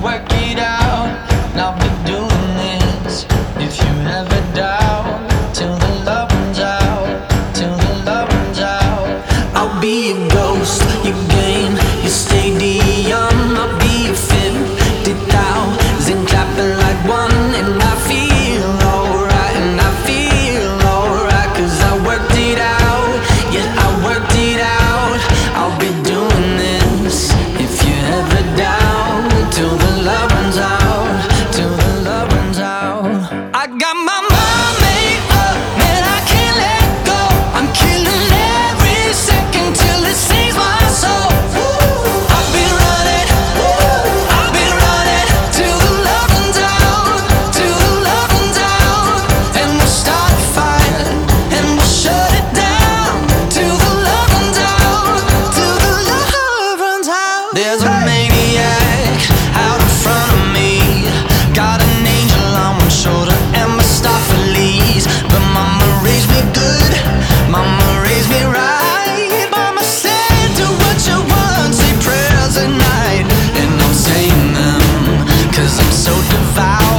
work it out, and I'll be doing this. If you ever doubt, till the love runs out, till the love runs out. I'll be your ghost, your game, your stadium. I'll be your 50,000 clapping like one, and I feel alright, and I feel alright, 'cause I worked it out, yeah, I worked it out. I'll be doing this. If you ever doubt, till the love runs out, till the love runs out. I got my mind made up, man, I can't let go. I'm killing every second till it saves my soul. I've been running, till the love runs out, till the love runs out. And we'll start a fire, and we'll shut it down, till the love runs out, till the love runs out. There's a maniac out in front of me, got an angel on one shoulder and Mephistopheles. But mama raised me good, mama raised me right. Mama said, do what you want, say prayers at night. And I'm saying them, 'cause I'm so devout.